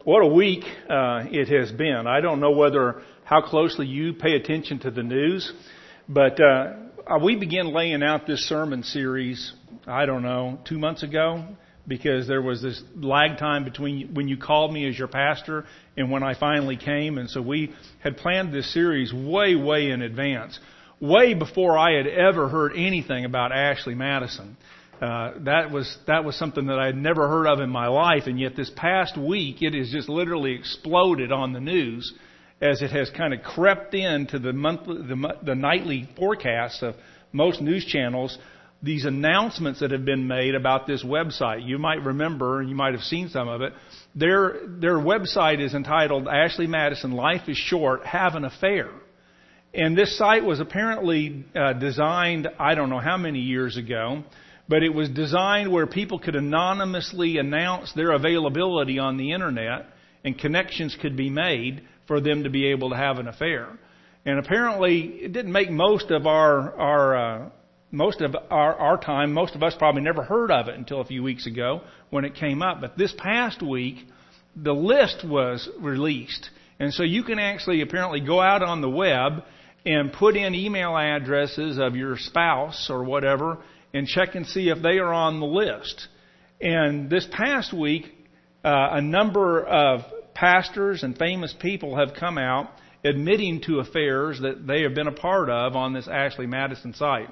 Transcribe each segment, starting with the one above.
What a week it has been. I don't know how closely you pay attention to the news, but we began laying out this sermon series, 2 months ago, because there was this lag time between when you called me as your pastor and when I finally came. And so we had planned this series way in advance, way before I had ever heard anything about Ashley Madison. That was something that I had never heard of in my life, and yet this past week it has just literally exploded on the news as it has kind of crept into the nightly forecasts of most news channels. These announcements that have been made about this website, you might remember, you might have seen some of it. Their website is entitled Ashley Madison, Life is Short, Have an Affair. And this site was apparently designed, I don't know how many years ago, but it was designed where people could anonymously announce their availability on the internet and connections could be made for them to be able to have an affair. And apparently it didn't make most of our time. Most of us probably never heard of it until a few weeks ago when it came up. But this past week, the list was released. And so you can actually apparently go out on the web and put in email addresses of your spouse or whatever and check and see if they are on the list. And this past week, a number of pastors and famous people have come out admitting to affairs that they have been a part of on this Ashley Madison site.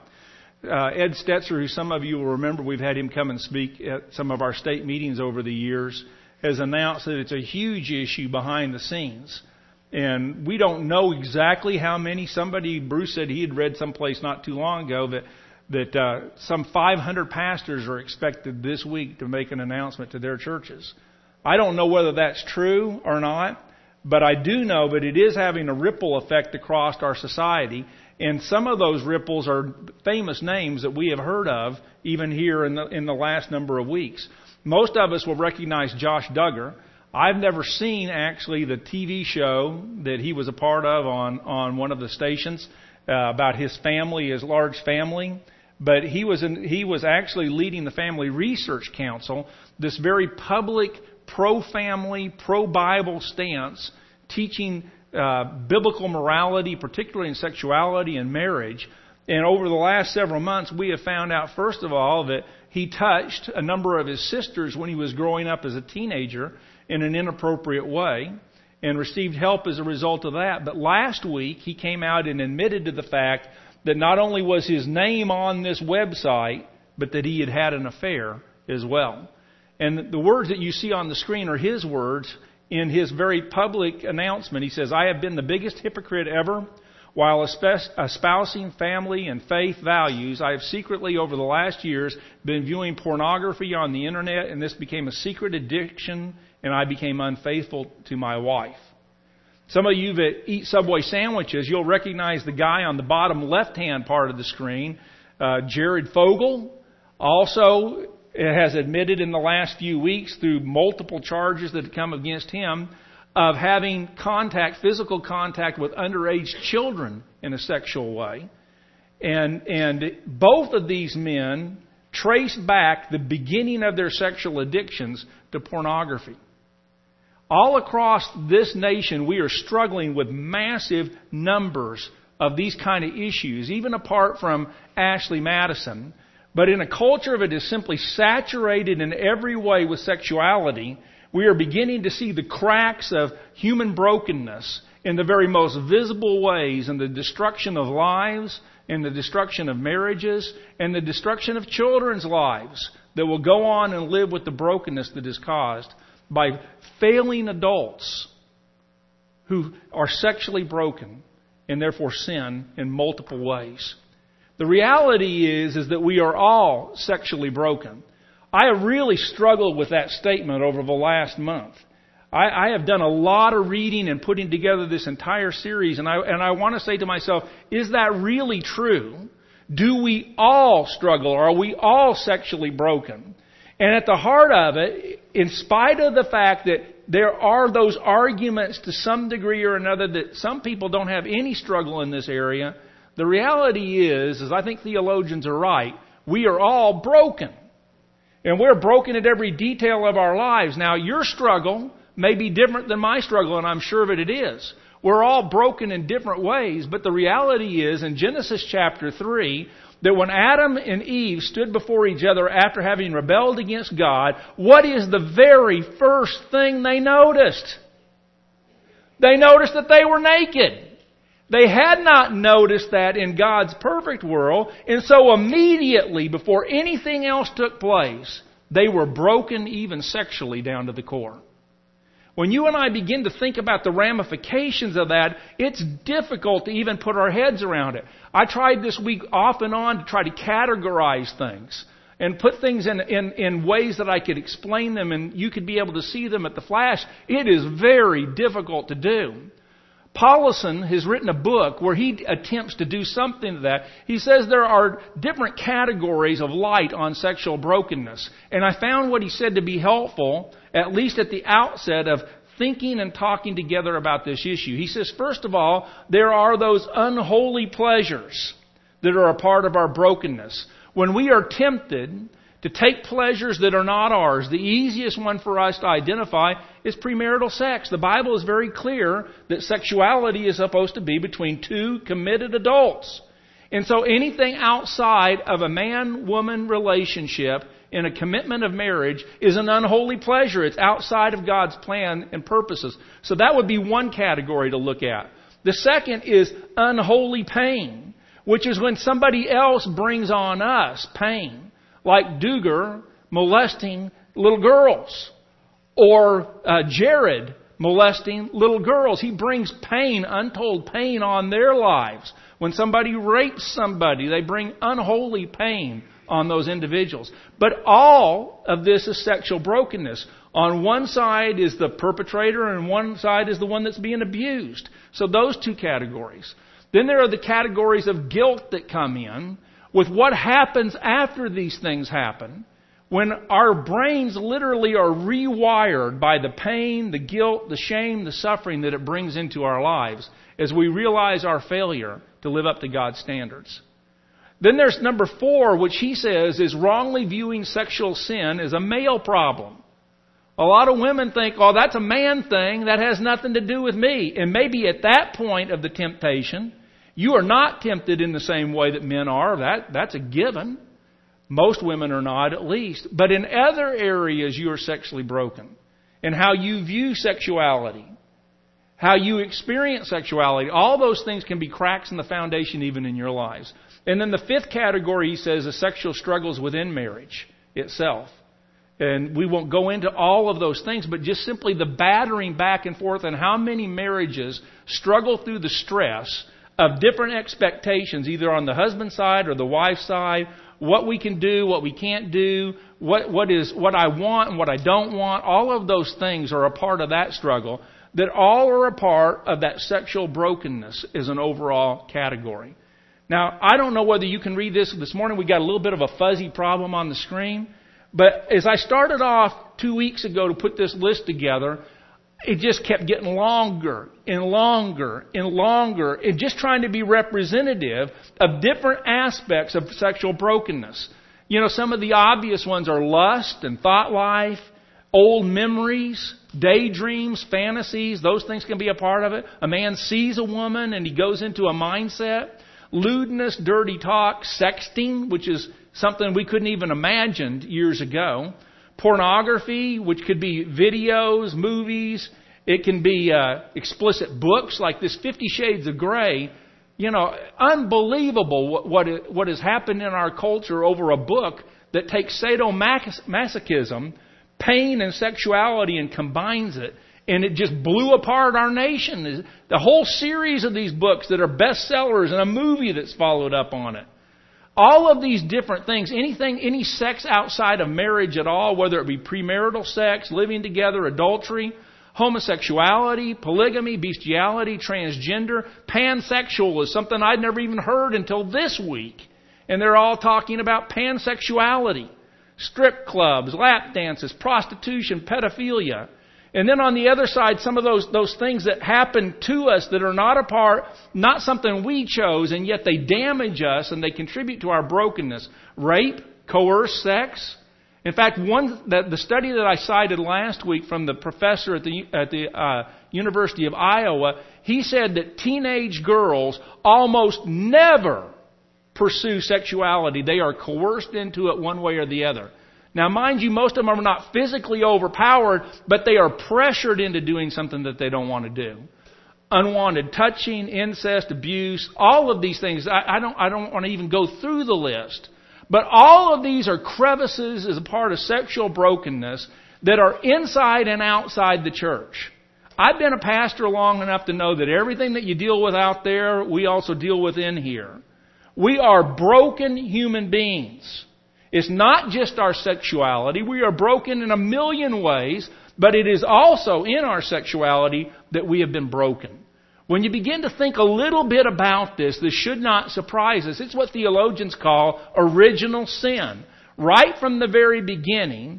Ed Stetzer, who some of you will remember, we've had him come and speak at some of our state meetings over the years, has announced that it's a huge issue behind the scenes. And we don't know exactly how many. Bruce said he had read someplace not too long ago that some 500 pastors are expected this week to make an announcement to their churches. I don't know whether that's true or not, but I do know that it is having a ripple effect across our society. And some of those ripples are famous names that we have heard of even here in the last number of weeks. Most of us will recognize Josh Duggar. I've never seen actually the TV show that he was a part of on one of the stations about his family, his large family. But he was actually leading the Family Research Council, this very public pro-family, pro-Bible stance, teaching biblical morality, particularly in sexuality and marriage. And over the last several months, we have found out, first of all, that he touched a number of his sisters when he was growing up as a teenager in an inappropriate way and received help as a result of that. But last week, he came out and admitted to the fact that not only was his name on this website, but that he had had an affair as well. And the words that you see on the screen are his words in his very public announcement. He says, "I have been the biggest hypocrite ever. While espousing family and faith values, I have secretly over the last years been viewing pornography on the internet, and this became a secret addiction, and I became unfaithful to my wife." Some of you that eat Subway sandwiches, you'll recognize the guy on the bottom left-hand part of the screen, Jared Fogle. Also has admitted in the last few weeks through multiple charges that have come against him of having physical contact with underage children in a sexual way. And both of these men trace back the beginning of their sexual addictions to pornography. All across this nation, we are struggling with massive numbers of these kind of issues, even apart from Ashley Madison. But in a culture that is simply saturated in every way with sexuality, we are beginning to see the cracks of human brokenness in the very most visible ways, in the destruction of lives, in the destruction of marriages, and the destruction of children's lives that will go on and live with the brokenness that is caused by failing adults who are sexually broken and therefore sin in multiple ways. The reality is that we are all sexually broken. I have really struggled with that statement over the last month. I have done a lot of reading and putting together this entire series, and I want to say to myself, is that really true? Do we all struggle? Are we all sexually broken? And at the heart of it, in spite of the fact that there are those arguments to some degree or another that some people don't have any struggle in this area, the reality is I think theologians are right, we are all broken. And we're broken at every detail of our lives. Now, your struggle may be different than my struggle, and I'm sure of it is. We're all broken in different ways, but the reality is in Genesis chapter 3 that when Adam and Eve stood before each other after having rebelled against God, what is the very first thing they noticed? They noticed that they were naked. They had not noticed that in God's perfect world, and so immediately, before anything else took place, they were broken even sexually down to the core. When you and I begin to think about the ramifications of that, it's difficult to even put our heads around it. I tried this week off and on to try to categorize things and put things in ways that I could explain them and you could be able to see them at the flash. It is very difficult to do. Paulson has written a book where he attempts to do something to that. He says there are different categories of light on sexual brokenness. And I found what he said to be helpful, at least at the outset of thinking and talking together about this issue. He says, first of all, there are those unholy pleasures that are a part of our brokenness. When we are tempted to take pleasures that are not ours, the easiest one for us to identify is premarital sex. The Bible is very clear that sexuality is supposed to be between two committed adults. And so anything outside of a man-woman relationship in a commitment of marriage is an unholy pleasure. It's outside of God's plan and purposes. So that would be one category to look at. The second is unholy pain, which is when somebody else brings on us pain. Like Duger molesting little girls. Or Jared molesting little girls. He brings pain, untold pain on their lives. When somebody rapes somebody, they bring unholy pain on those individuals. But all of this is sexual brokenness. On one side is the perpetrator and one side is the one that's being abused. So those two categories. Then there are the categories of guilt that come in with what happens after these things happen, when our brains literally are rewired by the pain, the guilt, the shame, the suffering that it brings into our lives as we realize our failure to live up to God's standards. Then there's number 4, which he says is wrongly viewing sexual sin as a male problem. A lot of women think, oh, that's a man thing, that has nothing to do with me. And maybe at that point of the temptation, you are not tempted in the same way that men are. That's a given. Most women are not, at least. But in other areas, you are sexually broken. And how you view sexuality, how you experience sexuality, all those things can be cracks in the foundation even in your lives. And then the 5th category, he says, is sexual struggles within marriage itself. And we won't go into all of those things, but just simply the battering back and forth and how many marriages struggle through the stress of different expectations, either on the husband's side or the wife's side, what we can do, what we can't do, what I want and what I don't want. All of those things are a part of that struggle, that all are a part of that sexual brokenness as an overall category. Now, I don't know whether you can read this morning. We got a little bit of a fuzzy problem on the screen. But as I started off 2 weeks ago to put this list together, it just kept getting longer and longer and longer, and just trying to be representative of different aspects of sexual brokenness. You know, some of the obvious ones are lust and thought life, old memories, daydreams, fantasies. Those things can be a part of it. A man sees a woman and he goes into a mindset. Lewdness, dirty talk, sexting, which is something we couldn't even imagine years ago. Pornography, which could be videos, movies. It can be explicit books like this 50 Shades of Grey. You know, unbelievable what has happened in our culture over a book that takes sadomasochism, pain and sexuality, and combines it. And it just blew apart our nation. The whole series of these books that are bestsellers and a movie that's followed up on it. All of these different things, any sex outside of marriage at all, whether it be premarital sex, living together, adultery, homosexuality, polygamy, bestiality, transgender, pansexual is something I'd never even heard until this week. And they're all talking about pansexuality. Strip clubs, lap dances, prostitution, pedophilia. And then on the other side, some of those things that happen to us that are not something we chose, and yet they damage us and they contribute to our brokenness. Rape, coerced sex. In fact, the study that I cited last week from the professor at the University of Iowa, he said that teenage girls almost never pursue sexuality. They are coerced into it one way or the other. Now, mind you, most of them are not physically overpowered, but they are pressured into doing something that they don't want to do. Unwanted touching, incest, abuse, all of these things. I don't want to even go through the list. But all of these are crevices as a part of sexual brokenness that are inside and outside the church. I've been a pastor long enough to know that everything that you deal with out there, we also deal with in here. We are broken human beings. It's not just our sexuality. We are broken in a million ways, but it is also in our sexuality that we have been broken. When you begin to think a little bit about this should not surprise us. It's what theologians call original sin. Right from the very beginning,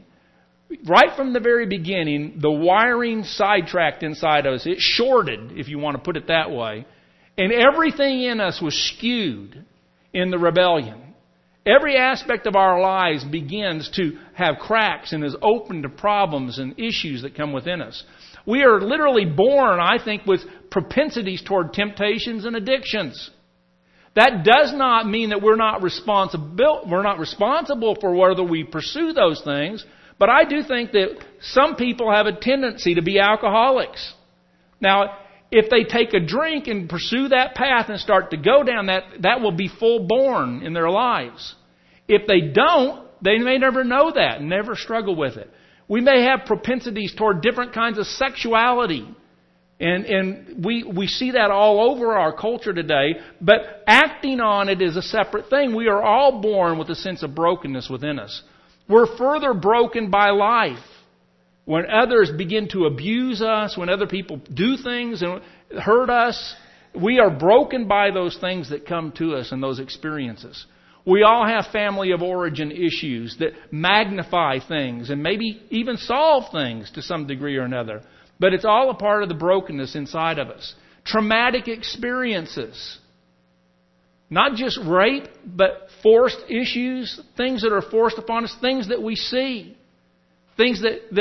the wiring sidetracked inside of us. It shorted, if you want to put it that way. And everything in us was skewed in the rebellion. Every aspect of our lives begins to have cracks and is open to problems and issues that come within us. We are literally born, I think, with propensities toward temptations and addictions. That does not mean that we're not responsible for whether we pursue those things, but I do think that some people have a tendency to be alcoholics. Now, if they take a drink and pursue that path and start to go down that will be full-born in their lives. If they don't, they may never know that and never struggle with it. We may have propensities toward different kinds of sexuality. And we see that all over our culture today. But acting on it is a separate thing. We are all born with a sense of brokenness within us. We're further broken by life. When others begin to abuse us, when other people do things and hurt us, we are broken by those things that come to us and those experiences. We all have family of origin issues that magnify things and maybe even solve things to some degree or another. But it's all a part of the brokenness inside of us. Traumatic experiences. Not just rape, but forced issues, things that are forced upon us, things that we see. Things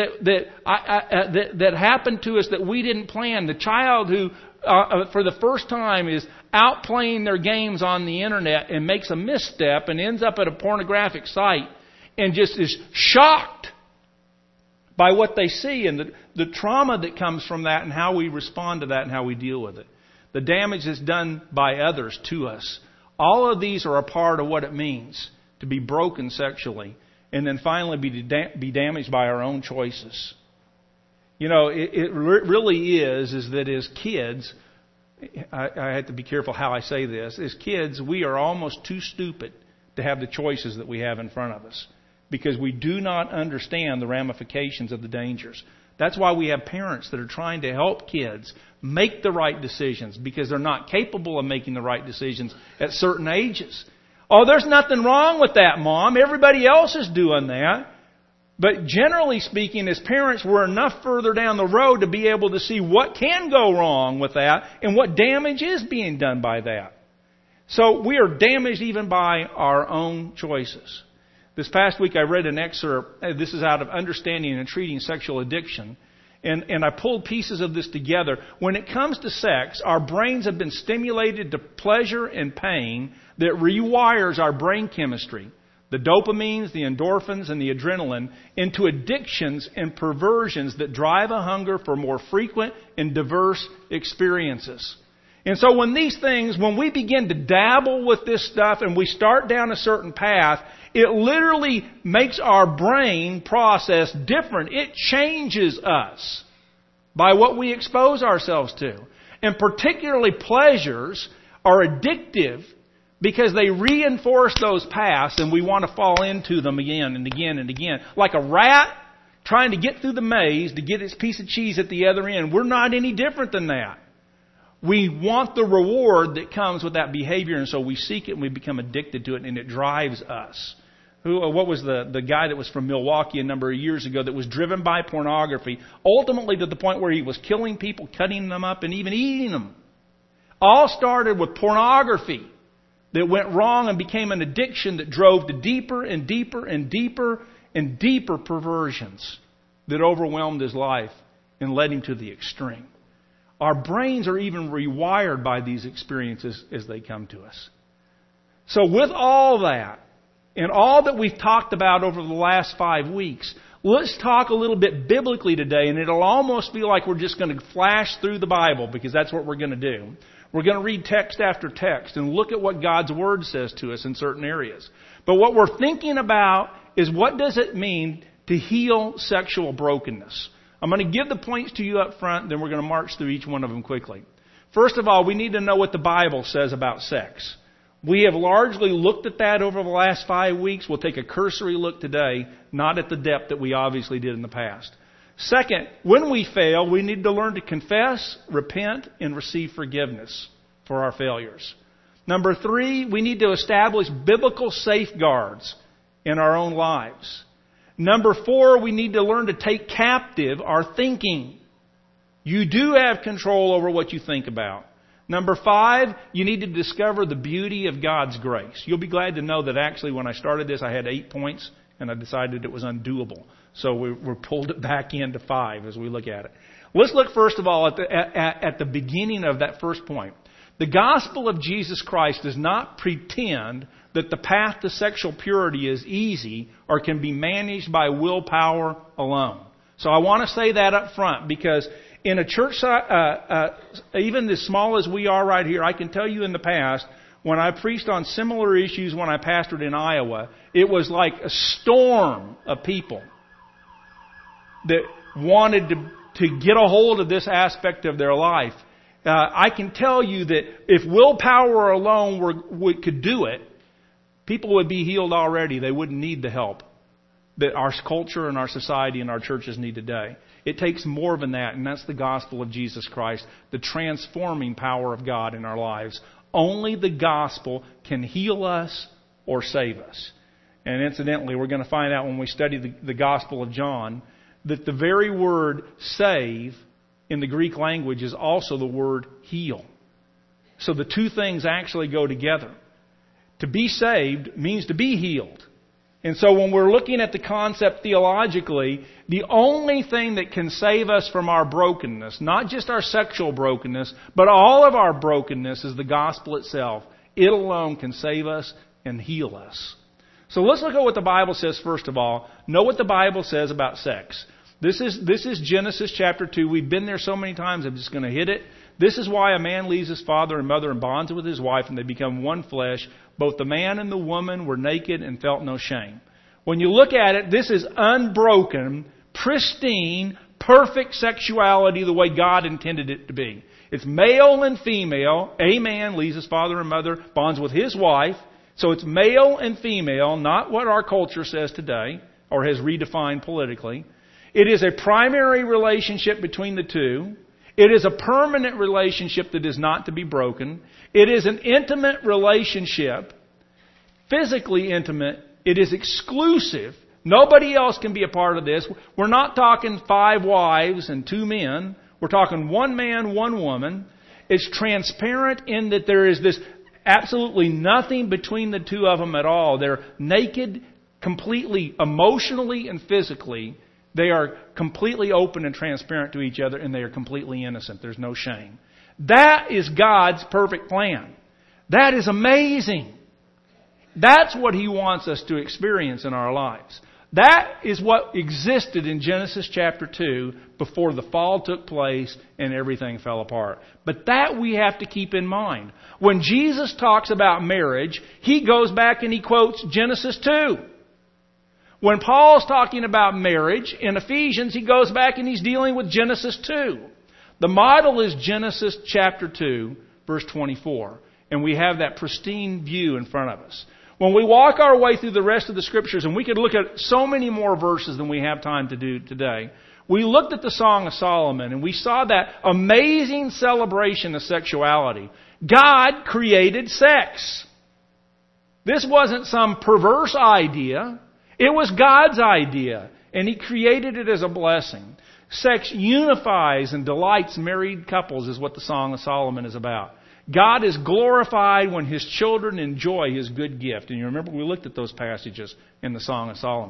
that happen to us that we didn't plan. The child who, for the first time, is out playing their games on the internet and makes a misstep and ends up at a pornographic site and just is shocked by what they see and the trauma that comes from that and how we respond to that and how we deal with it. The damage that's done by others to us. All of these are a part of what it means to be broken sexually. And then finally be damaged by our own choices. You know, it really is that as kids, I have to be careful how I say this. As kids, we are almost too stupid to have the choices that we have in front of us. Because we do not understand the ramifications of the dangers. That's why we have parents that are trying to help kids make the right decisions. Because they're not capable of making the right decisions at certain ages. Oh, there's nothing wrong with that, Mom. Everybody else is doing that. But generally speaking, as parents, we're enough further down the road to be able to see what can go wrong with that and what damage is being done by that. So we are damaged even by our own choices. This past week I read an excerpt. This is out of Understanding and Treating Sexual Addiction. And I pulled pieces of this together. When it comes to sex, our brains have been stimulated to pleasure and pain that rewires our brain chemistry, the dopamines, the endorphins, and the adrenaline, into addictions and perversions that drive a hunger for more frequent and diverse experiences. And so when we begin to dabble with this stuff and we start down a certain path, it literally makes our brain process different. It changes us by what we expose ourselves to. And particularly pleasures are addictive because they reinforce those paths and we want to fall into them again and again and again. Like a rat trying to get through the maze to get its piece of cheese at the other end. We're not any different than that. We want the reward that comes with that behavior, and so we seek it and we become addicted to it, and it drives us. What was the guy that was from Milwaukee a number of years ago that was driven by pornography, ultimately to the point where he was killing people, cutting them up, and even eating them. All started with pornography that went wrong and became an addiction that drove to deeper and deeper and deeper and deeper perversions that overwhelmed his life and led him to the extreme. Our brains are even rewired by these experiences as they come to us. So with all that, and all that we've talked about over the last 5 weeks, let's talk a little bit biblically today, and it'll almost feel like we're just going to flash through the Bible, because that's what we're going to do. We're going to read text after text and look at what God's Word says to us in certain areas. But what we're thinking about is, what does it mean to heal sexual brokenness? I'm going to give the points to you up front, then we're going to march through each one of them quickly. First of all, we need to know what the Bible says about sex. We have largely looked at that over the last 5 weeks. We'll take a cursory look today, not at the depth that we obviously did in the past. Second, when we fail, we need to learn to confess, repent, and receive forgiveness for our failures. Number 3, we need to establish biblical safeguards in our own lives. Number 4, we need to learn to take captive our thinking. You do have control over what you think about. Number 5, you need to discover the beauty of God's grace. You'll be glad to know that actually when I started this, I had 8 points, and I decided it was undoable. So we pulled it back into 5 as we look at it. Let's look first of all at the beginning of that first point. The gospel of Jesus Christ does not pretend that the path to sexual purity is easy or can be managed by willpower alone. So I want to say that up front, because in a church, even as small as we are right here, I can tell you in the past, when I preached on similar issues when I pastored in Iowa, it was like a storm of people that wanted to get a hold of this aspect of their life. I can tell you that if willpower alone could do it, people would be healed already. They wouldn't need the help that our culture and our society and our churches need today. It takes more than that, and that's the gospel of Jesus Christ, the transforming power of God in our lives. Only the gospel can heal us or save us. And incidentally, we're going to find out when we study the Gospel of John that the very word save in the Greek language is also the word heal. So the two things actually go together. To be saved means to be healed. And so when we're looking at the concept theologically, the only thing that can save us from our brokenness, not just our sexual brokenness, but all of our brokenness, is the gospel itself. It alone can save us and heal us. So let's look at what the Bible says first of all. Know what the Bible says about sex. This is Genesis chapter 2. We've been there so many times, I'm just going to hit it. This is why a man leaves his father and mother and bonds with his wife, and they become one flesh. Both the man and the woman were naked and felt no shame. When you look at it, this is unbroken, pristine, perfect sexuality the way God intended it to be. It's male and female. A man leaves his father and mother, bonds with his wife. So it's male and female, not what our culture says today or has redefined politically. It is a primary relationship between the two. It is a permanent relationship that is not to be broken. It is an intimate relationship, physically intimate. It is exclusive. Nobody else can be a part of this. We're not talking 5 wives and 2 men. We're talking 1 man, 1 woman. It's transparent in that there is this absolutely nothing between the two of them at all. They're naked, completely emotionally and physically. They are completely open and transparent to each other, and they are completely innocent. There's no shame. That is God's perfect plan. That is amazing. That's what He wants us to experience in our lives. That is what existed in Genesis chapter 2 before the fall took place and everything fell apart. But that we have to keep in mind. When Jesus talks about marriage, He goes back and He quotes Genesis 2. When Paul's talking about marriage in Ephesians, he goes back and he's dealing with Genesis 2. The model is Genesis chapter 2, verse 24. And we have that pristine view in front of us. When we walk our way through the rest of the Scriptures, and we could look at so many more verses than we have time to do today, we looked at the Song of Solomon and we saw that amazing celebration of sexuality. God created sex. This wasn't some perverse idea. It was God's idea, and He created it as a blessing. Sex unifies and delights married couples is what the Song of Solomon is about. God is glorified when His children enjoy His good gift. And you remember we looked at those passages in the Song of Solomon.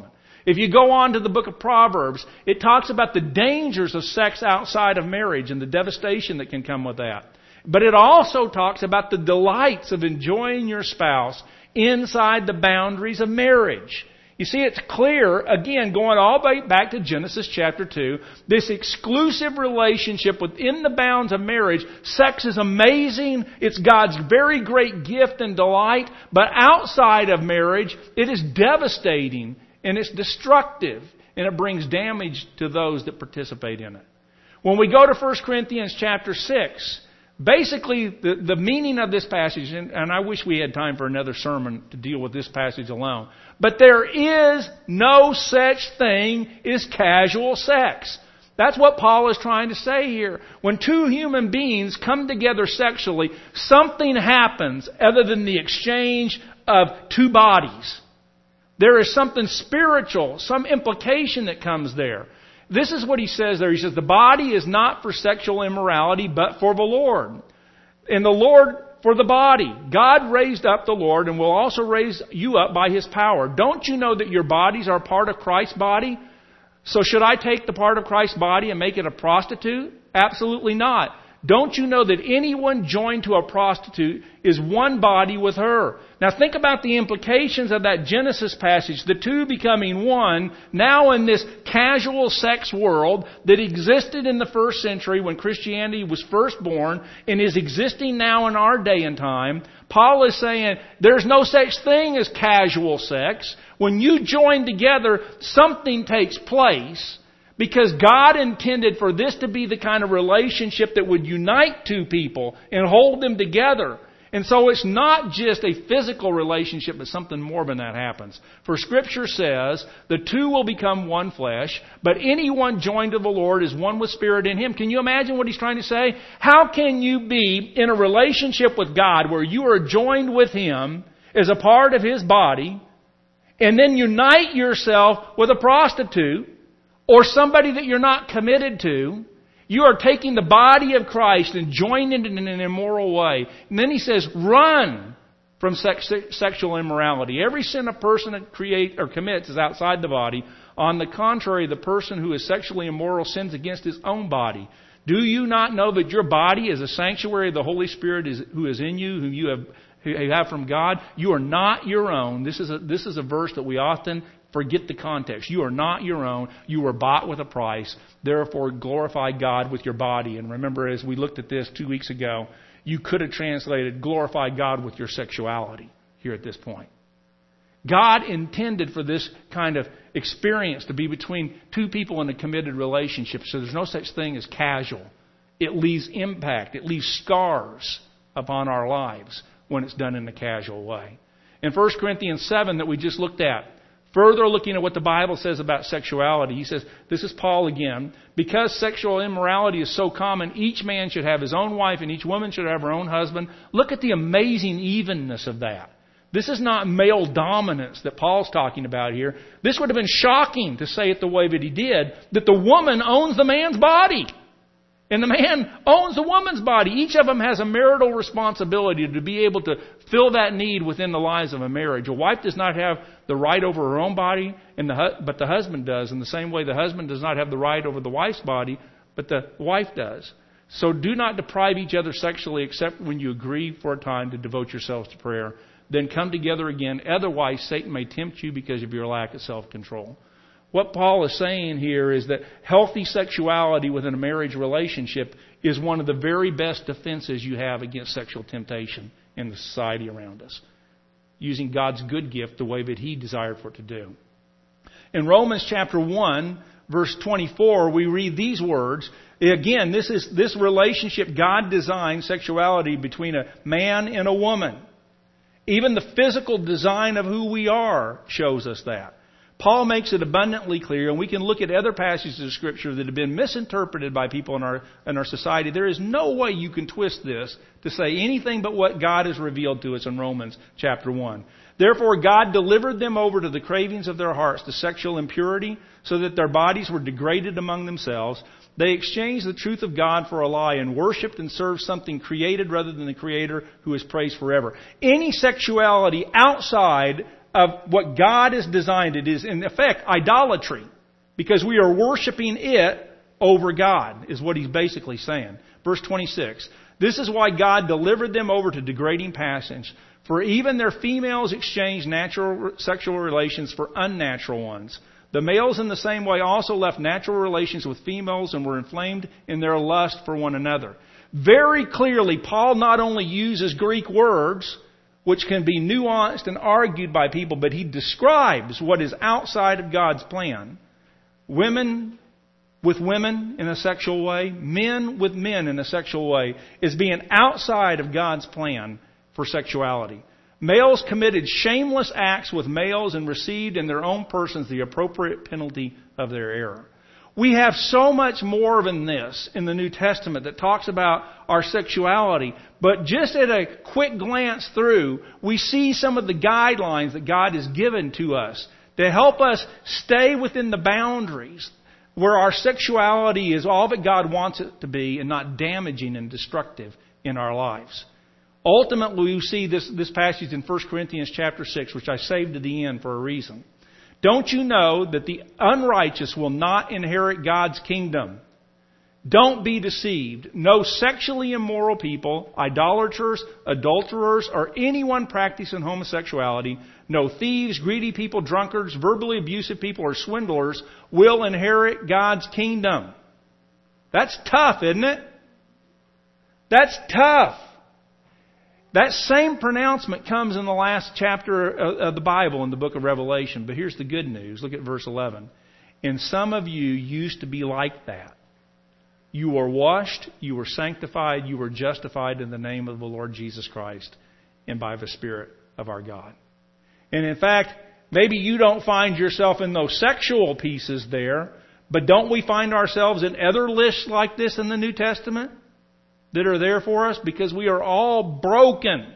If you go on to the book of Proverbs, it talks about the dangers of sex outside of marriage and the devastation that can come with that. But it also talks about the delights of enjoying your spouse inside the boundaries of marriage. You see, it's clear, again, going all the way back to Genesis chapter 2, this exclusive relationship within the bounds of marriage. Sex is amazing. It's God's very great gift and delight. But outside of marriage, it is devastating and it's destructive. And it brings damage to those that participate in it. When we go to 1 Corinthians chapter 6, basically the meaning of this passage, and I wish we had time for another sermon to deal with this passage alone, but there is no such thing as casual sex. That's what Paul is trying to say here. When two human beings come together sexually, something happens other than the exchange of two bodies. There is something spiritual, some implication that comes there. This is what he says there. He says, the body is not for sexual immorality, but for the Lord. And the Lord for the body. God raised up the Lord and will also raise you up by His power. Don't you know that your bodies are part of Christ's body? So should I take the part of Christ's body and make it a prostitute? Absolutely not. Don't you know that anyone joined to a prostitute is one body with her? Now think about the implications of that Genesis passage, the two becoming one, now in this casual sex world that existed in the first century when Christianity was first born and is existing now in our day and time. Paul is saying there's no such thing as casual sex. When you join together, something takes place. Because God intended for this to be the kind of relationship that would unite two people and hold them together. And so it's not just a physical relationship, but something more than that happens. For Scripture says, the two will become one flesh, but anyone joined to the Lord is one with spirit in Him. Can you imagine what he's trying to say? How can you be in a relationship with God where you are joined with Him as a part of His body, and then unite yourself with a prostitute, or somebody that you're not committed to? You are taking the body of Christ and joining it in an immoral way. And then he says, run from sexual immorality. Every sin a person commits is outside the body. On the contrary, the person who is sexually immoral sins against his own body. Do you not know that your body is a sanctuary of the Holy Spirit who is in you, whom you have from God? You are not your own. This is a verse that we often forget the context. You are not your own. You were bought with a price. Therefore, glorify God with your body. And remember, as we looked at this 2 weeks ago, you could have translated glorify God with your sexuality here at this point. God intended for this kind of experience to be between two people in a committed relationship. So there's no such thing as casual. It leaves impact. It leaves scars upon our lives when it's done in a casual way. In 1 Corinthians 7 that we just looked at, further looking at what the Bible says about sexuality, he says, this is Paul again, because sexual immorality is so common, each man should have his own wife and each woman should have her own husband. Look at the amazing evenness of that. This is not male dominance that Paul's talking about here. This would have been shocking to say it the way that he did, that the woman owns the man's body. And the man owns the woman's body. Each of them has a marital responsibility to be able to fill that need within the lives of a marriage. A wife does not have the right over her own body, but the husband does. In the same way, the husband does not have the right over the wife's body, but the wife does. So do not deprive each other sexually except when you agree for a time to devote yourselves to prayer. Then come together again. Otherwise, Satan may tempt you because of your lack of self-control. What Paul is saying here is that healthy sexuality within a marriage relationship is one of the very best defenses you have against sexual temptation in the society around us. Using God's good gift the way that He desired for it to do. In Romans chapter 1, verse 24, we read these words. Again, this relationship, God designed sexuality between a man and a woman. Even the physical design of who we are shows us that. Paul makes it abundantly clear, and we can look at other passages of Scripture that have been misinterpreted by people in our society. There is no way you can twist this to say anything but what God has revealed to us in Romans chapter 1. Therefore, God delivered them over to the cravings of their hearts, to sexual impurity, so that their bodies were degraded among themselves. They exchanged the truth of God for a lie and worshipped and served something created rather than the Creator who is praised forever. Any sexuality outside of what God has designed. It is, in effect, idolatry. Because we are worshiping it over God, is what he's basically saying. Verse 26. This is why God delivered them over to degrading passions. For even their females exchanged natural sexual relations for unnatural ones. The males in the same way also left natural relations with females and were inflamed in their lust for one another. Very clearly, Paul not only uses Greek words, which can be nuanced and argued by people, but he describes what is outside of God's plan. Women with women in a sexual way, men with men in a sexual way, is being outside of God's plan for sexuality. Males committed shameless acts with males and received in their own persons the appropriate penalty of their error. We have so much more than this in the New Testament that talks about our sexuality. But just at a quick glance through, we see some of the guidelines that God has given to us to help us stay within the boundaries where our sexuality is all that God wants it to be and not damaging and destructive in our lives. Ultimately, we see this passage in 1 Corinthians chapter 6, which I saved to the end for a reason. Don't you know that the unrighteous will not inherit God's kingdom? Don't be deceived. No sexually immoral people, idolaters, adulterers, or anyone practicing homosexuality, no thieves, greedy people, drunkards, verbally abusive people, or swindlers will inherit God's kingdom. That's tough, isn't it? That's tough. That same pronouncement comes in the last chapter of the Bible in the book of Revelation. But here's the good news. Look at verse 11. And some of you used to be like that. You were washed, you were sanctified, you were justified in the name of the Lord Jesus Christ and by the Spirit of our God. And in fact, maybe you don't find yourself in those sexual pieces there, but don't we find ourselves in other lists like this in the New Testament that are there for us? Because we are all broken.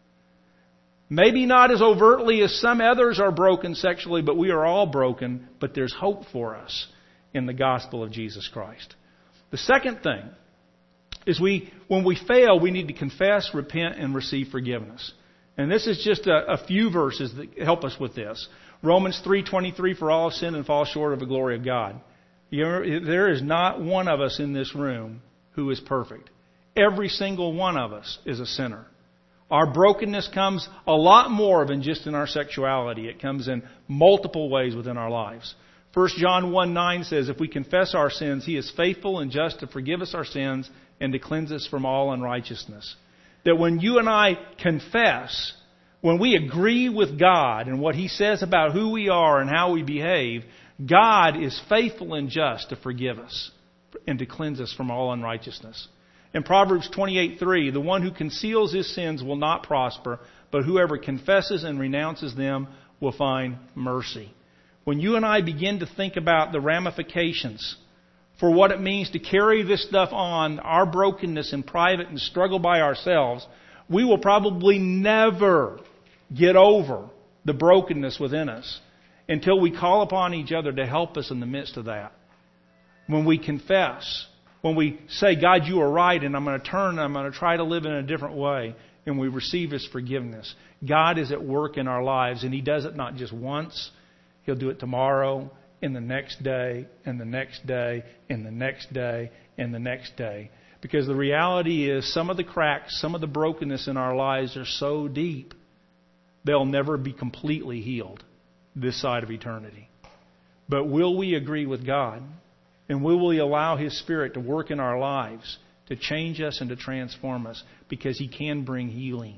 Maybe not as overtly as some others are broken sexually, but we are all broken. But there's hope for us in the gospel of Jesus Christ. The second thing is when we fail, we need to confess, repent, and receive forgiveness. And this is just a few verses that help us with this. Romans 3:23, for all have sinned and fall short of the glory of God. There is not one of us in this room who is perfect. Every single one of us is a sinner. Our brokenness comes a lot more than just in our sexuality. It comes in multiple ways within our lives. 1 John 1:9 says, if we confess our sins, He is faithful and just to forgive us our sins and to cleanse us from all unrighteousness. That when you and I confess, when we agree with God and what He says about who we are and how we behave, God is faithful and just to forgive us and to cleanse us from all unrighteousness. In Proverbs 28:3, the one who conceals his sins will not prosper, but whoever confesses and renounces them will find mercy. When you and I begin to think about the ramifications for what it means to carry this stuff on, our brokenness in private and struggle by ourselves, we will probably never get over the brokenness within us until we call upon each other to help us in the midst of that. When we confess, when we say, God, you are right, and I'm going to turn, I'm going to try to live in a different way, and we receive His forgiveness. God is at work in our lives, and He does it not just once. He'll do it tomorrow, and the next day, and the next day, and the next day, and the next day. Because the reality is some of the cracks, some of the brokenness in our lives are so deep, they'll never be completely healed this side of eternity. But will we agree with God? And will we allow His Spirit to work in our lives, to change us and to transform us? Because He can bring healing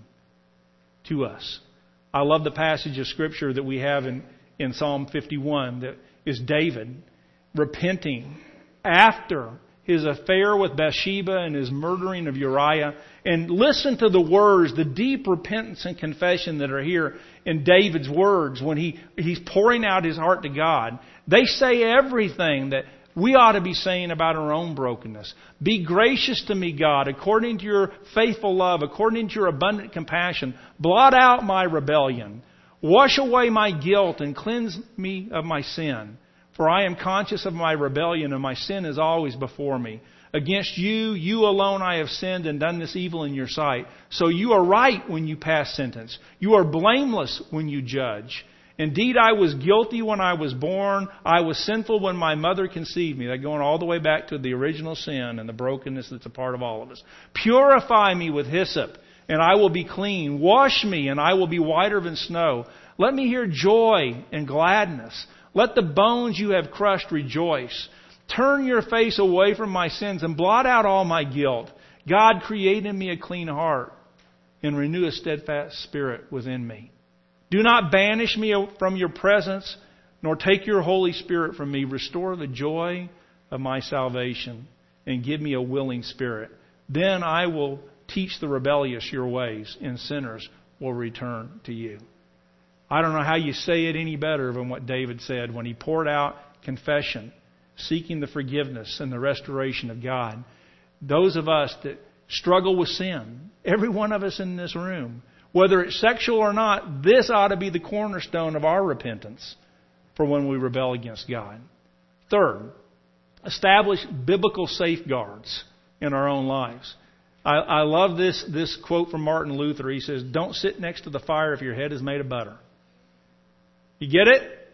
to us. I love the passage of Scripture that we have in Psalm 51 that is David repenting after his affair with Bathsheba and his murdering of Uriah. And listen to the words, the deep repentance and confession that are here in David's words when he's pouring out his heart to God. They say everything that we ought to be saying about our own brokenness. Be gracious to me, God, according to your faithful love, according to your abundant compassion. Blot out my rebellion. Wash away my guilt and cleanse me of my sin. For I am conscious of my rebellion, and my sin is always before me. Against you, you alone I have sinned and done this evil in your sight. So you are right when you pass sentence. You are blameless when you judge. Indeed, I was guilty when I was born. I was sinful when my mother conceived me. They're going all the way back to the original sin and the brokenness that's a part of all of us. Purify me with hyssop, and I will be clean. Wash me, and I will be whiter than snow. Let me hear joy and gladness. Let the bones you have crushed rejoice. Turn your face away from my sins and blot out all my guilt. God, create in me a clean heart and renew a steadfast spirit within me. Do not banish me from your presence, nor take your Holy Spirit from me. Restore the joy of my salvation and give me a willing spirit. Then I will teach the rebellious your ways, and sinners will return to you. I don't know how you say it any better than what David said when he poured out confession, seeking the forgiveness and the restoration of God. Those of us that struggle with sin, every one of us in this room, whether it's sexual or not, this ought to be the cornerstone of our repentance for when we rebel against God. Third, establish biblical safeguards in our own lives. I love this quote from Martin Luther. He says, "Don't sit next to the fire if your head is made of butter." You get it?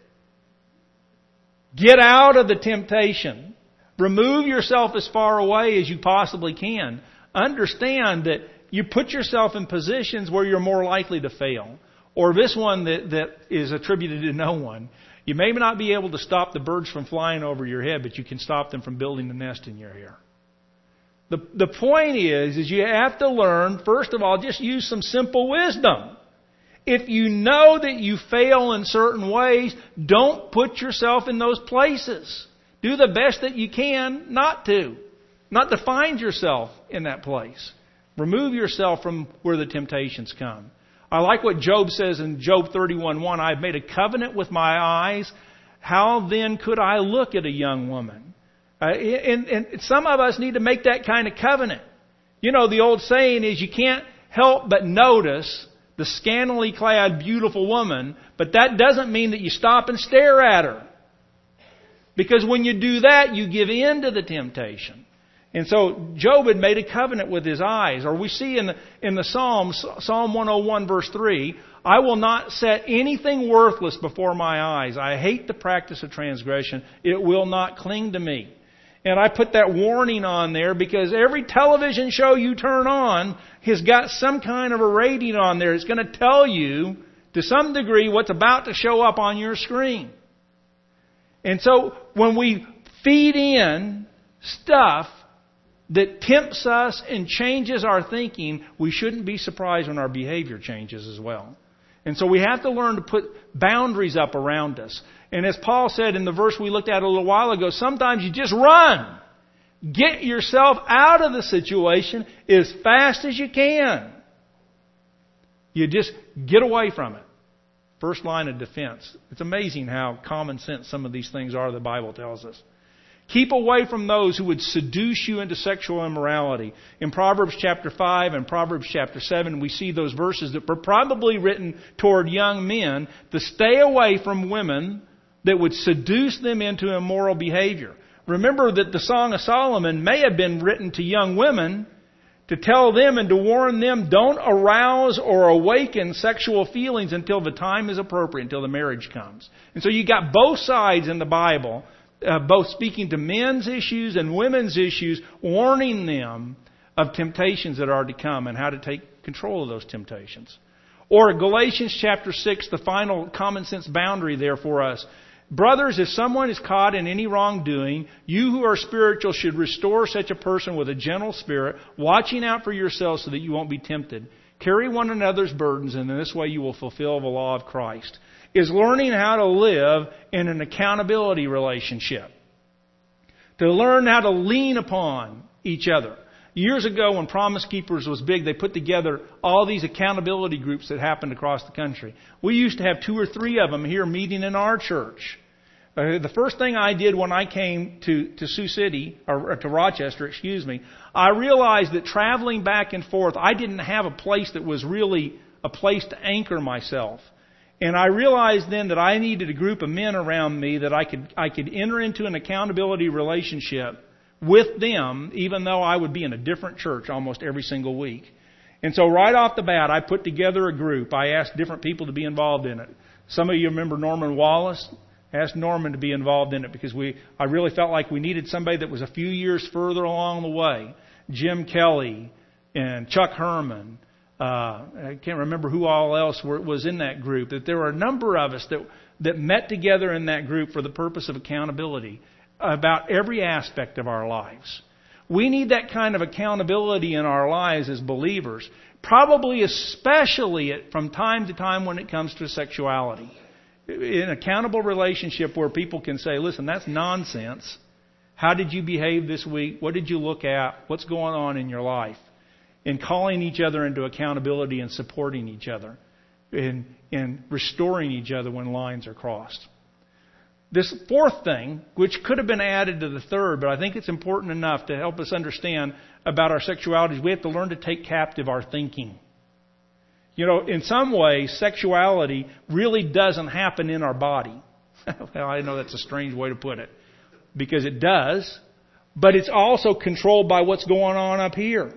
Get out of the temptation. Remove yourself as far away as you possibly can. Understand that you put yourself in positions where you're more likely to fail. Or this one that is attributed to no one. You may not be able to stop the birds from flying over your head, but you can stop them from building a nest in your hair. The point is you have to learn, first of all, just use some simple wisdom. If you know that you fail in certain ways, don't put yourself in those places. Do the best that you can not to find yourself in that place. Remove yourself from where the temptations come. I like what Job says in Job 31:1. I've made a covenant with my eyes. How then could I look at a young woman? And some of us need to make that kind of covenant. You know, the old saying is you can't help but notice the scantily clad beautiful woman, but that doesn't mean that you stop and stare at her. Because when you do that, you give in to the temptation. And so Job had made a covenant with his eyes. Or we see in the Psalms, Psalm 101 verse 3, I will not set anything worthless before my eyes. I hate the practice of transgression. It will not cling to me. And I put that warning on there because every television show you turn on has got some kind of a rating on there. It's going to tell you to some degree what's about to show up on your screen. And so when we feed in stuff that tempts us and changes our thinking, we shouldn't be surprised when our behavior changes as well. And so we have to learn to put boundaries up around us. And as Paul said in the verse we looked at a little while ago, sometimes you just run. Get yourself out of the situation as fast as you can. You just get away from it. First line of defense. It's amazing how common sense some of these things are, the Bible tells us. Keep away from those who would seduce you into sexual immorality. In Proverbs chapter 5 and Proverbs chapter 7, we see those verses that were probably written toward young men to stay away from women that would seduce them into immoral behavior. Remember that the Song of Solomon may have been written to young women to tell them and to warn them, don't arouse or awaken sexual feelings until the time is appropriate, until the marriage comes. And so you got both sides in the Bible, both speaking to men's issues and women's issues, warning them of temptations that are to come and how to take control of those temptations. Or Galatians chapter 6, the final common sense boundary there for us. Brothers, if someone is caught in any wrongdoing, you who are spiritual should restore such a person with a gentle spirit, watching out for yourselves so that you won't be tempted. Carry one another's burdens, and in this way you will fulfill the law of Christ. Is learning how to live in an accountability relationship. To learn how to lean upon each other. Years ago when Promise Keepers was big, they put together all these accountability groups that happened across the country. We used to have 2 or 3 of them here meeting in our church. The first thing I did when I came to Sioux City, or to Rochester, I realized that traveling back and forth, I didn't have a place that was really a place to anchor myself. And I realized then that I needed a group of men around me that I could enter into an accountability relationship with them, even though I would be in a different church almost every single week. And so right off the bat, I put together a group. I asked different people to be involved in it. Some of you remember Norman Wallace. Asked Norman to be involved in it because I really felt like we needed somebody that was a few years further along the way. Jim Kelly and Chuck Herman. I can't remember who all else was in that group. That there were a number of us that met together in that group for the purpose of accountability about every aspect of our lives. We need that kind of accountability in our lives as believers, probably especially from time to time when it comes to sexuality. An accountable relationship where people can say, listen, that's nonsense. How did you behave this week? What did you look at? What's going on in your life? And calling each other into accountability and supporting each other and restoring each other when lines are crossed. This fourth thing, which could have been added to the third, but I think it's important enough to help us understand about our sexuality, is we have to learn to take captive our thinking. You know, in some ways, sexuality really doesn't happen in our body. Well, I know that's a strange way to put it, because it does, but it's also controlled by what's going on up here.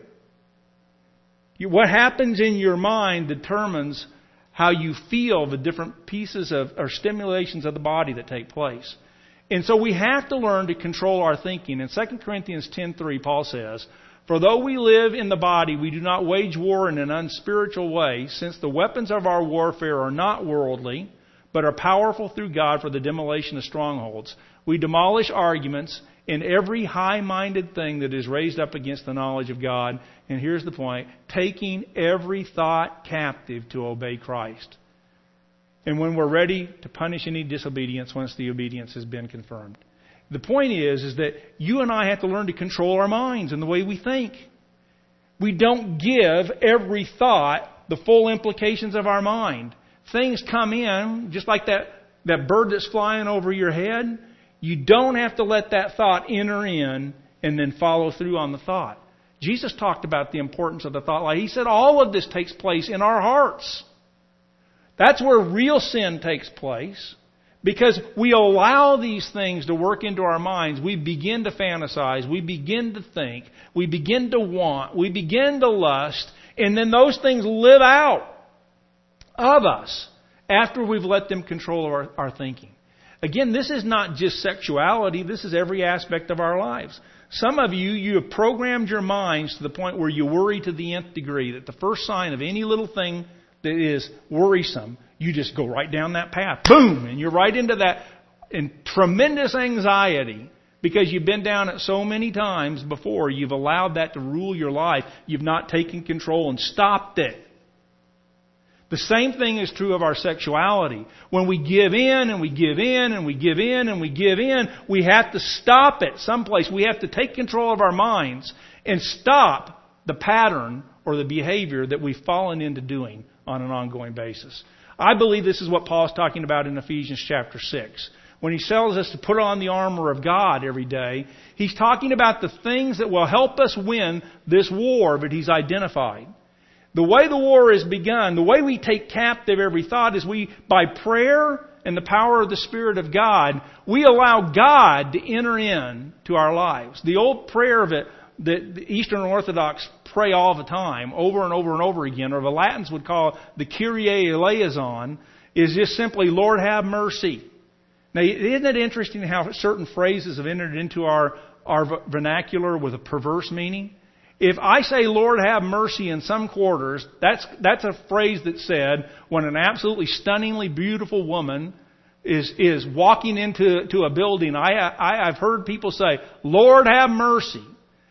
What happens in your mind determines how you feel the different pieces or stimulations of the body that take place. And so we have to learn to control our thinking. In 2 Corinthians 10:3, Paul says, "For though we live in the body, we do not wage war in an unspiritual way, since the weapons of our warfare are not worldly, but are powerful through God for the demolition of strongholds. We demolish arguments and every high-minded thing that is raised up against the knowledge of God." And here's the point: taking every thought captive to obey Christ. And when we're ready to punish any disobedience once the obedience has been confirmed. The point is that you and I have to learn to control our minds and the way we think. We don't give every thought the full implications of our mind. Things come in, just like that bird that's flying over your head. You don't have to let that thought enter in and then follow through on the thought. Jesus talked about the importance of the thought life. He said all of this takes place in our hearts. That's where real sin takes place. Because we allow these things to work into our minds, we begin to fantasize, we begin to think, we begin to want, we begin to lust, and then those things live out of us after we've let them control our thinking. Again, this is not just sexuality, this is every aspect of our lives. Some of you have programmed your minds to the point where you worry to the nth degree, that the first sign of any little thing that is worrisome, you just go right down that path. Boom! And you're right into that in tremendous anxiety because you've been down it so many times before. You've allowed that to rule your life. You've not taken control and stopped it. The same thing is true of our sexuality. When we give in and we give in and we give in and we give in, we have to stop it someplace. We have to take control of our minds and stop the pattern or the behavior that we've fallen into doing on an ongoing basis. I believe this is what Paul's talking about in Ephesians chapter 6. When he tells us to put on the armor of God every day, he's talking about the things that will help us win this war that he's identified. The way the war is begun, the way we take captive every thought is by prayer and the power of the Spirit of God, we allow God to enter in to our lives. The old prayer that the Eastern Orthodox pray all the time, over and over and over again, or the Latins would call the Kyrie eleison, is just simply, Lord have mercy. Now, isn't it interesting how certain phrases have entered into our vernacular with a perverse meaning? If I say, Lord have mercy in some quarters, that's a phrase that's said when an absolutely stunningly beautiful woman is walking into a building. I've heard people say, Lord have mercy.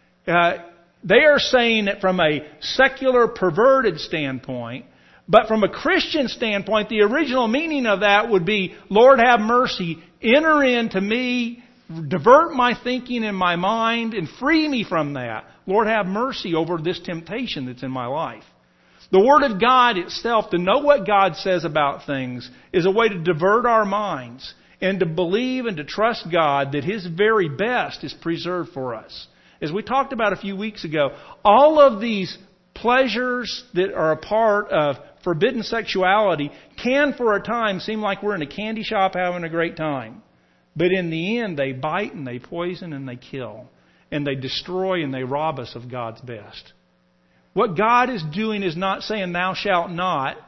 They are saying it from a secular, perverted standpoint. But from a Christian standpoint, the original meaning of that would be, Lord have mercy, enter into me, divert my thinking in my mind, and free me from that. Lord have mercy over this temptation that's in my life. The Word of God itself, to know what God says about things, is a way to divert our minds and to believe and to trust God that His very best is preserved for us. As we talked about a few weeks ago, all of these pleasures that are a part of forbidden sexuality can for a time seem like we're in a candy shop having a great time. But in the end, they bite and they poison and they kill. And they destroy and they rob us of God's best. What God is doing is not saying thou shalt not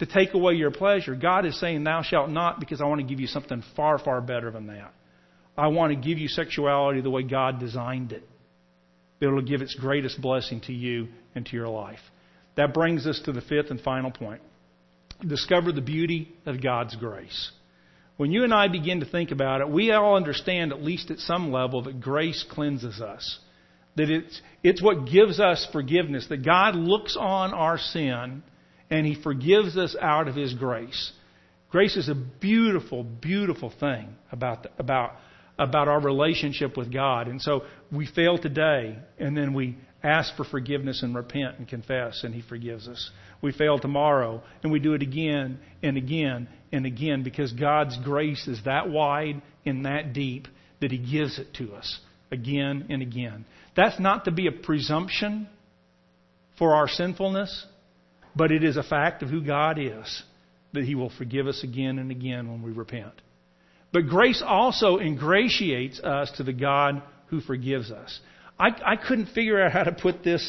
to take away your pleasure. God is saying, thou shalt not, because I want to give you something far, far better than that. I want to give you sexuality the way God designed it. It will give its greatest blessing to you and to your life. That brings us to the fifth and final point. Discover the beauty of God's grace. When you and I begin to think about it, we all understand, at least at some level, that grace cleanses us. That it's what gives us forgiveness. That God looks on our sin and He forgives us out of His grace. Grace is a beautiful, beautiful thing about our relationship with God. And so we fail today, and then we ask for forgiveness and repent and confess, and He forgives us. We fail tomorrow, and we do it again and again and again, because God's grace is that wide and that deep that He gives it to us again and again. That's not to be a presumption for our sinfulness, but it is a fact of who God is, that He will forgive us again and again when we repent. But grace also ingratiates us to the God who forgives us. I couldn't figure out how to put this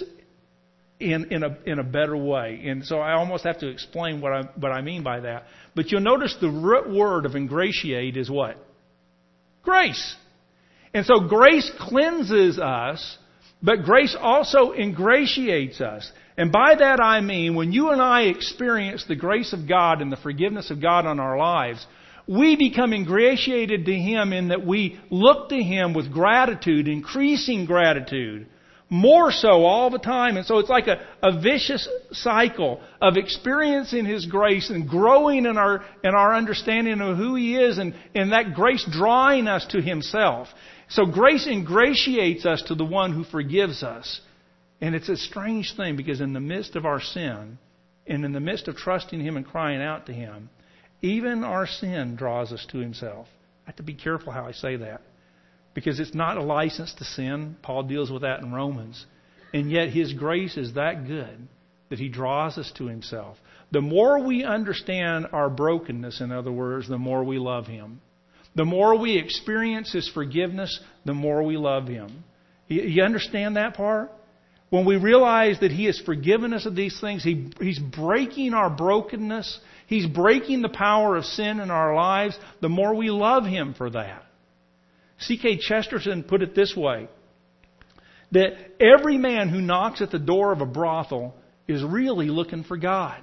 in a better way, and so I almost have to explain what I mean by that. But you'll notice the root word of ingratiate is what? Grace. And so grace cleanses us, but grace also ingratiates us. And by that I mean, when you and I experience the grace of God and the forgiveness of God on our lives, we become ingratiated to Him in that we look to Him with gratitude, increasing gratitude, more so all the time. And so it's like a vicious cycle of experiencing His grace and growing in our understanding of who He is, and that grace drawing us to Himself. So grace ingratiates us to the one who forgives us. And it's a strange thing, because in the midst of our sin, and in the midst of trusting Him and crying out to Him, even our sin draws us to Himself. I have to be careful how I say that, because it's not a license to sin. Paul deals with that in Romans. And yet His grace is that good that He draws us to Himself. The more we understand our brokenness, in other words, the more we love Him. The more we experience His forgiveness, the more we love Him. You understand that part? When we realize that He has forgiven us of these things, He's breaking our brokenness. He's breaking the power of sin in our lives. The more we love Him for that. G.K. Chesterton put it this way, that every man who knocks at the door of a brothel is really looking for God.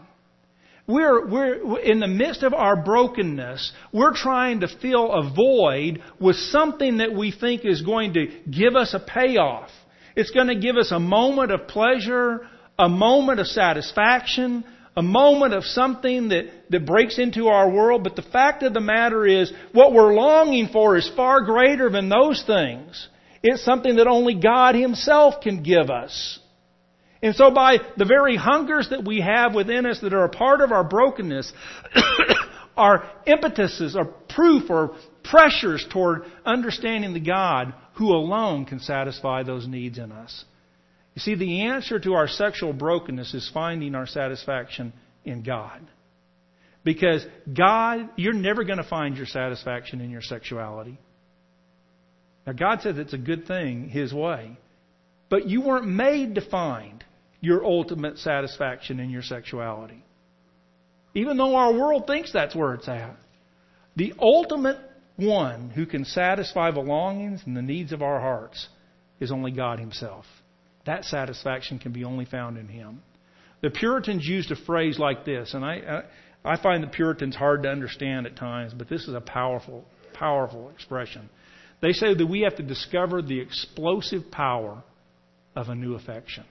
We're in the midst of our brokenness, we're trying to fill a void with something that we think is going to give us a payoff. It's going to give us a moment of pleasure, a moment of satisfaction, a moment of something that breaks into our world. But the fact of the matter is, what we're longing for is far greater than those things. It's something that only God Himself can give us. And so by the very hungers that we have within us that are a part of our brokenness, our impetuses, our proof or pressures toward understanding the God who alone can satisfy those needs in us. You see, the answer to our sexual brokenness is finding our satisfaction in God. Because God, you're never going to find your satisfaction in your sexuality. Now, God says it's a good thing His way. But you weren't made to find your ultimate satisfaction in your sexuality. Even though our world thinks that's where it's at. The ultimate one who can satisfy the longings and the needs of our hearts is only God Himself. That satisfaction can be only found in Him. The Puritans used a phrase like this, and I find the Puritans hard to understand at times, but this is a powerful, powerful expression. They say that we have to discover the explosive power of a new affection.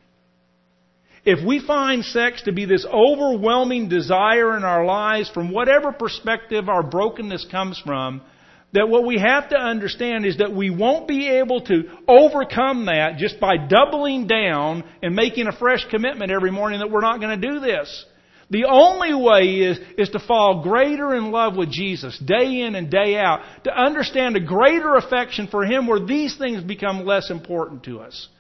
If we find sex to be this overwhelming desire in our lives, from whatever perspective our brokenness comes from, that what we have to understand is that we won't be able to overcome that just by doubling down and making a fresh commitment every morning that we're not going to do this. The only way is to fall greater in love with Jesus day in and day out, to understand a greater affection for Him where these things become less important to us.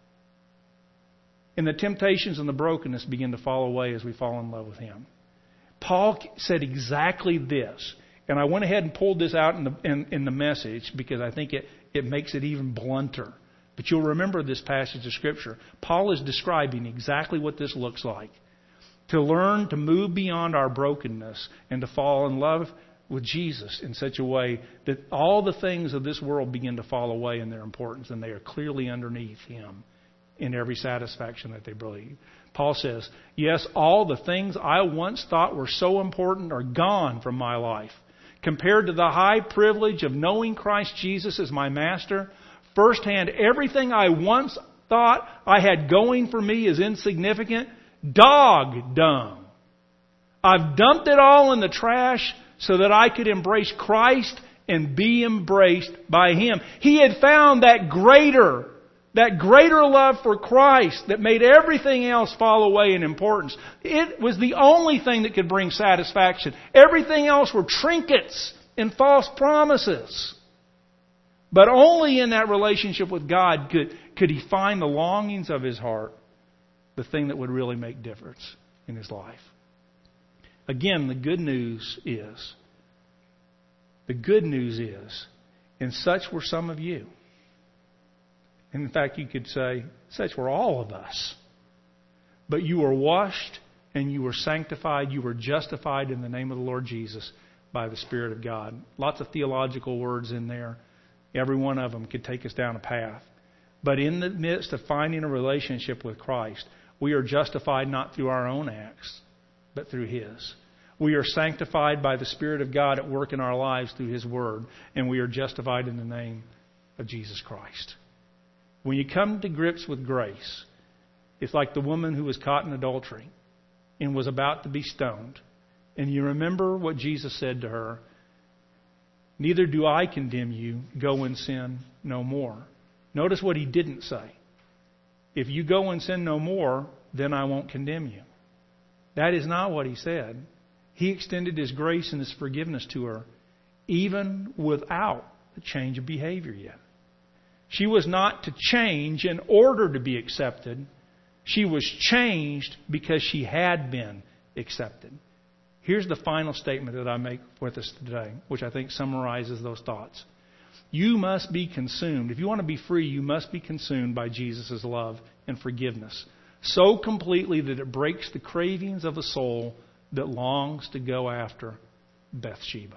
And the temptations and the brokenness begin to fall away as we fall in love with Him. Paul said exactly this. And I went ahead and pulled this out in the message because I think it makes it even blunter. But you'll remember this passage of Scripture. Paul is describing exactly what this looks like. To learn to move beyond our brokenness and to fall in love with Jesus in such a way that all the things of this world begin to fall away in their importance, and they are clearly underneath Him in every satisfaction that they believe. Paul says, yes, all the things I once thought were so important are gone from my life. Compared to the high privilege of knowing Christ Jesus as my Master, firsthand, everything I once thought I had going for me is insignificant. Dog dung. I've dumped it all in the trash so that I could embrace Christ and be embraced by Him. He had found that greater love for Christ that made everything else fall away in importance. It was the only thing that could bring satisfaction. Everything else were trinkets and false promises. But only in that relationship with God could he find the longings of his heart, the thing that would really make difference in his life. Again, the good news is, and such were some of you. In fact, you could say, such were all of us. But you were washed and you were sanctified, you were justified in the name of the Lord Jesus by the Spirit of God. Lots of theological words in there. Every one of them could take us down a path. But in the midst of finding a relationship with Christ, we are justified not through our own acts, but through His. We are sanctified by the Spirit of God at work in our lives through His Word, and we are justified in the name of Jesus Christ. When you come to grips with grace, it's like the woman who was caught in adultery and was about to be stoned. And you remember what Jesus said to her, "Neither do I condemn you. Go and sin no more." Notice what He didn't say. If you go and sin no more, then I won't condemn you. That is not what He said. He extended His grace and His forgiveness to her, even without a change of behavior yet. She was not to change in order to be accepted. She was changed because she had been accepted. Here's the final statement that I make with us today, which I think summarizes those thoughts. You must be consumed. If you want to be free, you must be consumed by Jesus' love and forgiveness so completely that it breaks the cravings of a soul that longs to go after Bathsheba.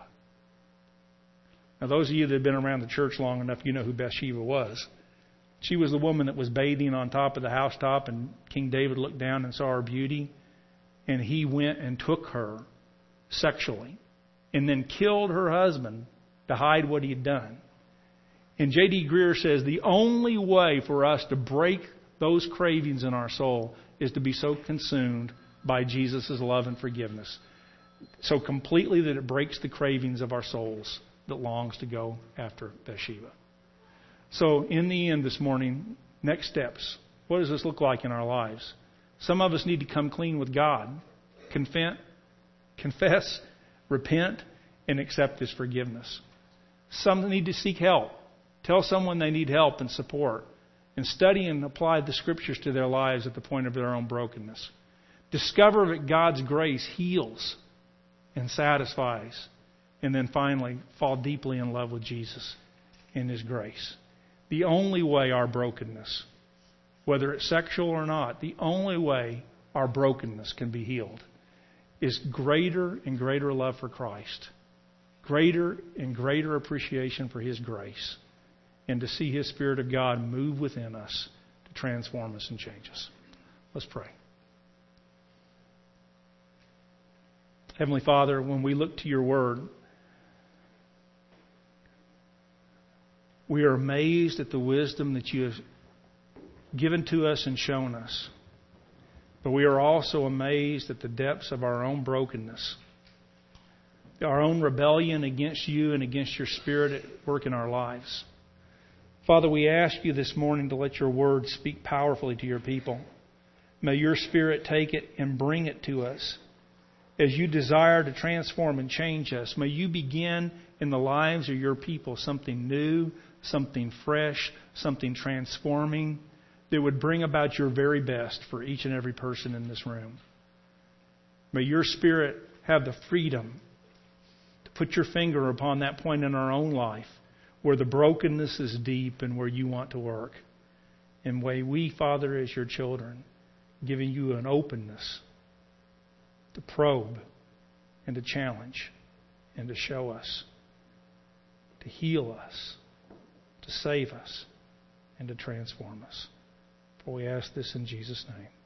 Now, those of you that have been around the church long enough, you know who Bathsheba was. She was the woman that was bathing on top of the housetop, and King David looked down and saw her beauty, and he went and took her sexually and then killed her husband to hide what he had done. And J.D. Greer says the only way for us to break those cravings in our soul is to be so consumed by Jesus' love and forgiveness, so completely that it breaks the cravings of our souls that longs to go after Bathsheba. So in the end this morning, next steps. What does this look like in our lives? Some of us need to come clean with God. Confess, repent, and accept His forgiveness. Some need to seek help. Tell someone they need help and support. And study and apply the Scriptures to their lives at the point of their own brokenness. Discover that God's grace heals and satisfies. And then finally, fall deeply in love with Jesus and His grace. The only way our brokenness, whether it's sexual or not, the only way our brokenness can be healed is greater and greater love for Christ, greater and greater appreciation for His grace, and to see His Spirit of God move within us to transform us and change us. Let's pray. Heavenly Father, when we look to Your Word, we are amazed at the wisdom that You have given to us and shown us. But we are also amazed at the depths of our own brokenness, our own rebellion against You and against Your Spirit at work in our lives. Father, we ask You this morning to let Your Word speak powerfully to Your people. May Your Spirit take it and bring it to us. As You desire to transform and change us, may You begin in the lives of Your people something new, something fresh, something transforming that would bring about Your very best for each and every person in this room. May Your Spirit have the freedom to put Your finger upon that point in our own life where the brokenness is deep and where You want to work. And may we, Father, as Your children, giving You an openness to probe and to challenge and to show us, to heal us, to save us, and to transform us. For we ask this in Jesus' name.